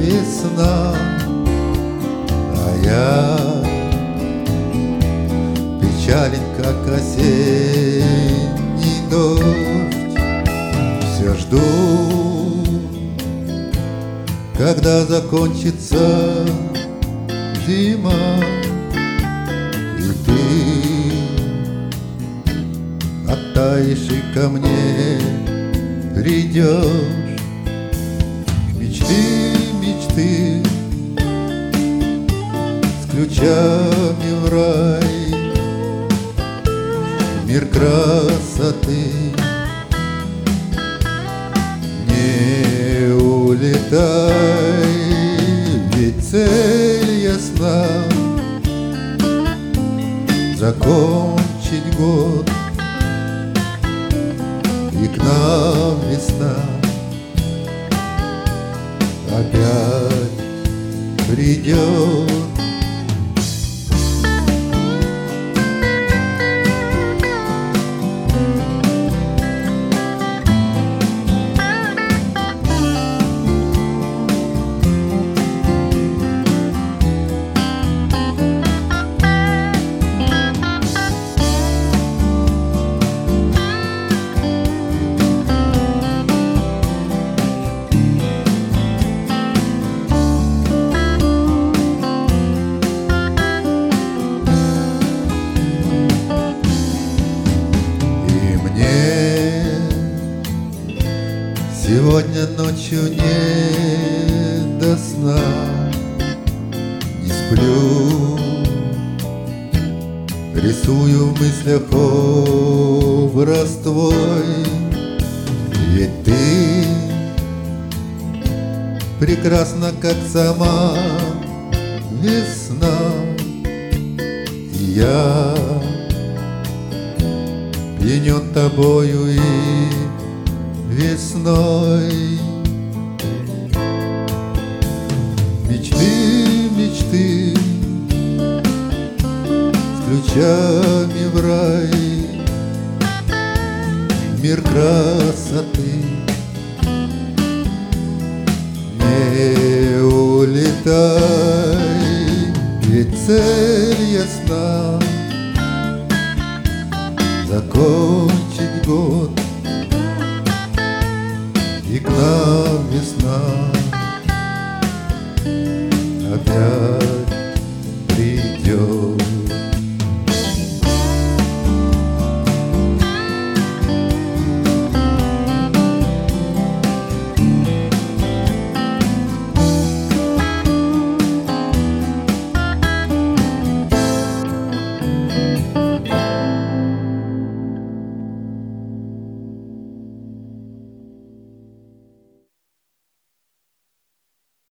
весна, а я печален, как осенний дождь. Все жду, когда закончится зима, и ты оттаишь и ко мне придешь. Мечты, мечты с ключами в рай, мир красоты. Не улетай, ведь цель ясна — закончить год, и к нам весна опять придет. Сегодня ночью не до сна, не сплю, рисую в мыслях образ твой. Ведь ты прекрасна, как сама весна, и я пьянен тобою и весной. Мечты, мечты с ключами в рай, мир красоты. Не улетай, ведь цель ясна — закончить год, и к нам весна.